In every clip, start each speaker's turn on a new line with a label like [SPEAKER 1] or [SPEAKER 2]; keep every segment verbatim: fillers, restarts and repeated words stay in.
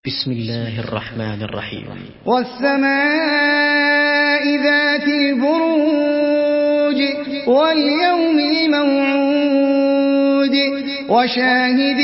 [SPEAKER 1] بسم الله الرحمن الرحيم.
[SPEAKER 2] والسماء ذات البروج واليوم الموعود وشاهد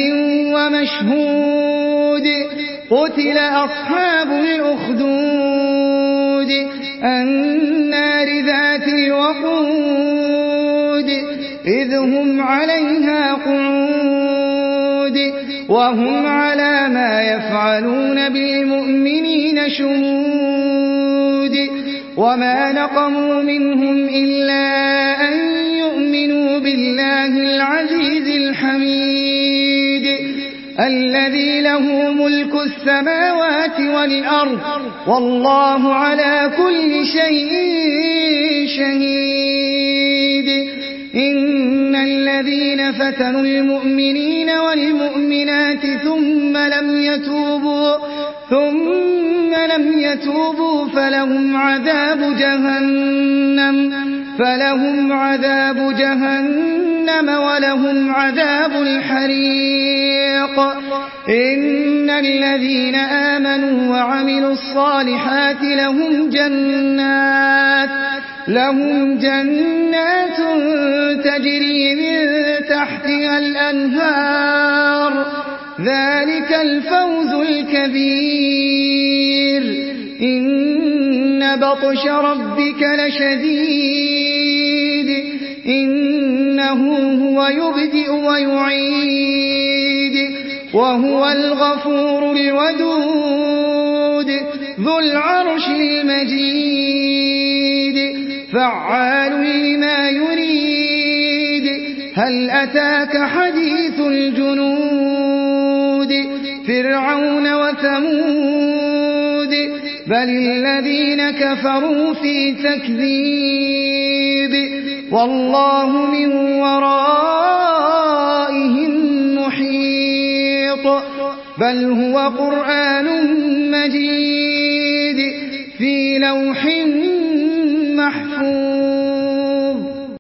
[SPEAKER 2] ومشهود قتل أصحاب الأخدود النار ذات الوقود إذ هم عليها قعود وهم على ما يفعلون بالمؤمنين شهود وما نقموا منهم إلا أن يؤمنوا بالله العزيز الحميد الذي له ملك السماوات والأرض والله على كل شيء شهيد. إن الذين فتنوا المؤمنين والمؤمنات ثم لم يتوبوا ثم لم يتوبوا فلهم عذاب جهنم فلهم عذاب جهنم ولهم عذاب الحريق. إن الذين آمنوا وعملوا الصالحات لهم جنات لهم جنات تجري من تحتها الأنهار ذلك الفوز الكبير. إن بطش ربك لشديد إنه هو يبدئ ويعيد وهو الغفور الودود ذو العرش المجيد فعال لما يريد. هل أتاك حديث الجنود فرعون وثمود بل الذين كفروا في تكذيب والله من ورائهم محيط. بل هو قرآن مجيد في لوح محفوظ.